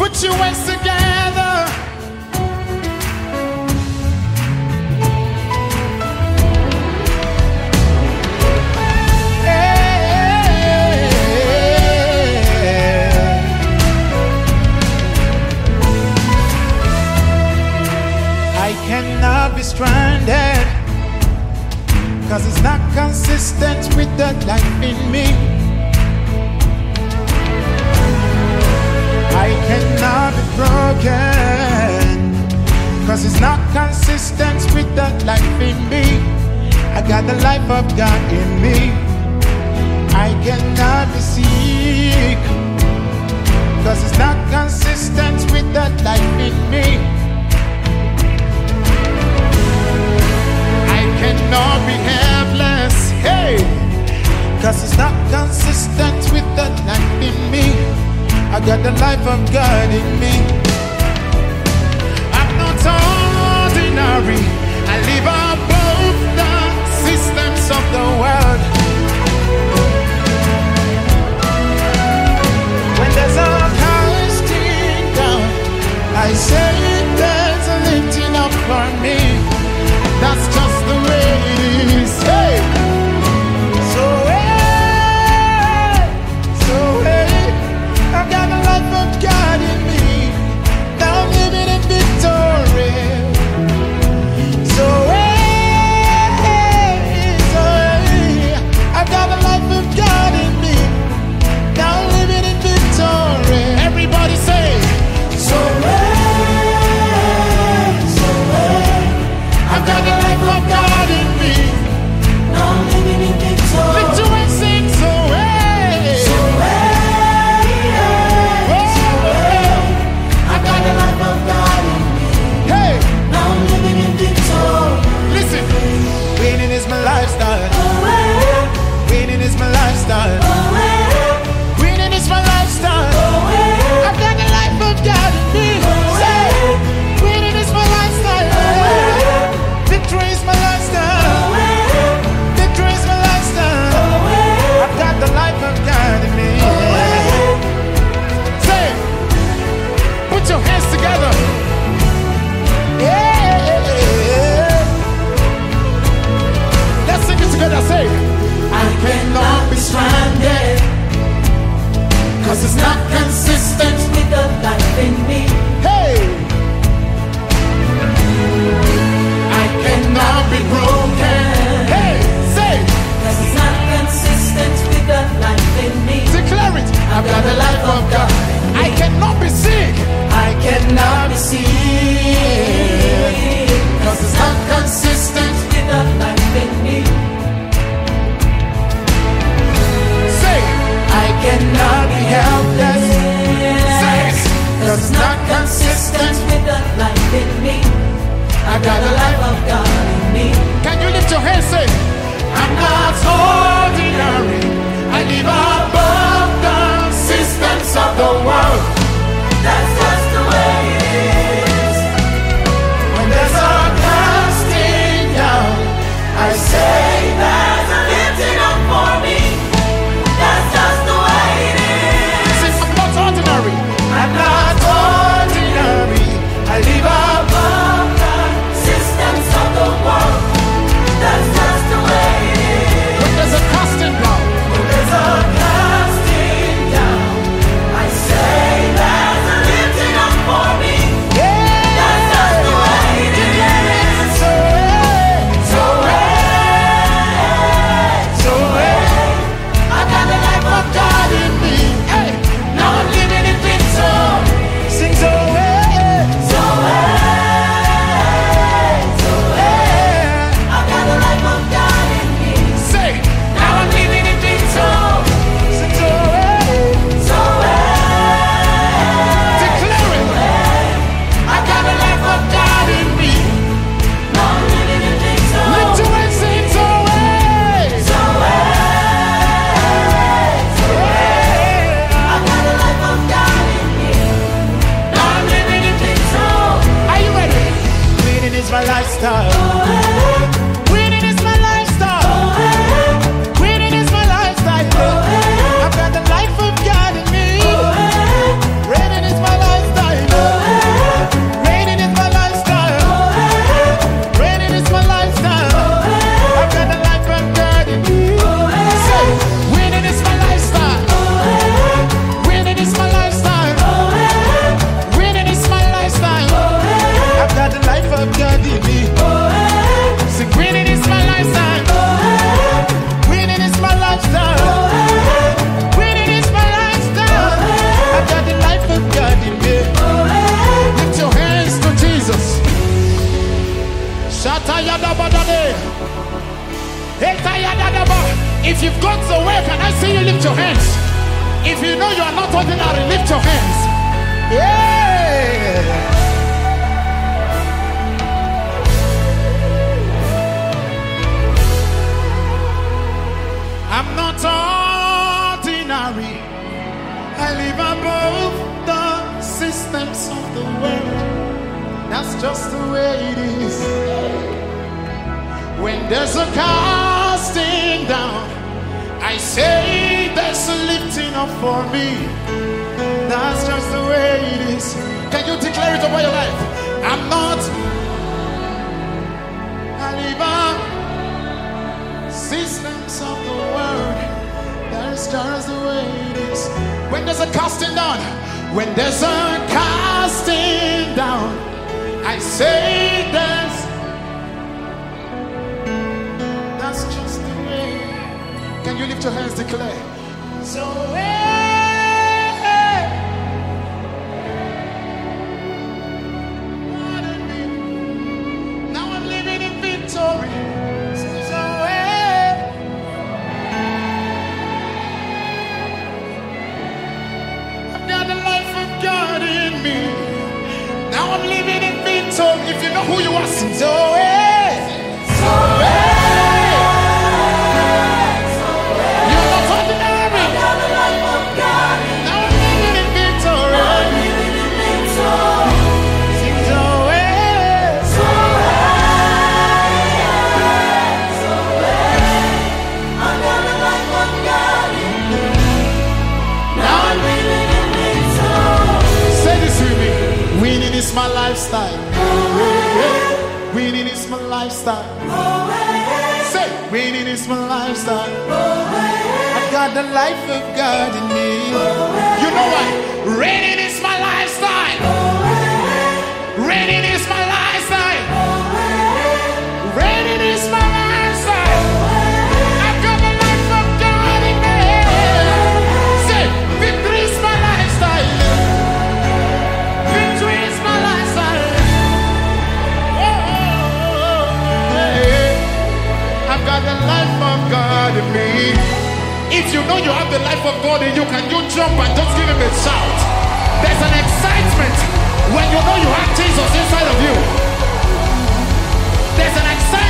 Put your hands together. I cannot be stranded, 'cause it's not consistent with the life in me. I cannot be broken, 'cause it's not consistent with the life in me. I got the life of God in me. I cannot be sick, 'cause it's not consistent with the life in me. I cannot be helpless, hey, 'cause it's not consistent with the life in me. I got the life of God in me. I'm not ordinary. I live above the systems of the world. When there's a casting down, I say there's a lifting up for me. That's just the way it is. Hey! So I've got the life of God in me. Now I'm living in victory. So I've got the life of God in me. Now I'm living in victory. Everybody say, so I've got the life of God in me. Now I'm living in victory. Lift your hands, sing, so I've got the life of God in me. hey, Now I'm living in victory. listen. Winning is my lifestyle. Winning is my lifestyle. Winning is my lifestyle. I've got the life of God in me. Say, winning is my lifestyle. Victory is my lifestyle. Victory is my lifestyle. I've got the life of God in me. Say, put your hands together. Yeah. Let's sing it together. Say, I cannot be stranded, 'cause it's not consistent. with the life in me. Hey, I cannot be broken. Hey, say, 'Cause it's not consistent with the life in me. declare it. I've got the life of God. I cannot be sick. I cannot be sick, 'cause it's not consistent. With the life in me. Say, I cannot be helpless. Say, 'cause it's not consistent. With the life in me. I got the life Of God in me. Can you lift your hands, say, I'm not ordinary. I live above the systems of the world. That's just the way it is. When there's a casting down, I say There's a lifting up for me. That's just the way it is. that I'm not ordinary. I'm not ordinary. I live above. Above the systems of the world. That's just the way it is. When there's a casting down, When there's a casting down, I say there's a lifting up for me. yeah. That's just the way it is. So, I've got the life of God in me. hey, Now I'm living in victory. sing so, I've got the life of God in me. say, Now I'm living in victory. sing so, So declare it. I've got the life of God in me. Now I'm living in victory. Lift your hands, sing so, I've got the life of God in me. Now I'm living in victory. are you ready? Winning is my lifestyle. Winning is my lifestyle. Winning is my lifestyle. I've got the life of God in me. Winning is my lifestyle. If you've got the way, can I see you lift your hands? If you know you are not ordinary, lift your hands. Yeah. I'm not ordinary. I live above the systems of the world. That's just the way it is. When there's a casting down, I say there's a lifting up for me. That's just the way it is. Can you declare it over your life? I'm not. I live up systems of the world. That's just the way it is. When there's a casting down, when there's a casting down, I say that's just the way. Can you lift your hands, declare? So now I'm living in victory. So I've got the life of God in me. Now I'm living in victory. If you know who you are, sing so you're not ordinary. I've got the life of God in me. Now I'm living in victory. I'm living in victory. Sing so I've got the life of God in me. Now I'm living in victory. Say this with me. Winning is my lifestyle. Winning is my lifestyle. Say, winning is my lifestyle. I've got the life of God in me. You know what? Reigning is my lifestyle. Reigning is my lifestyle. Reigning is my lifestyle. I've got the life of God in me. Say, victory is my lifestyle. Victory is my lifestyle. I've got the life of God in me. If you know you have the life of God in you, can you jump and just give him a shout? There's an excitement when you know you have Jesus inside of you. There's an excitement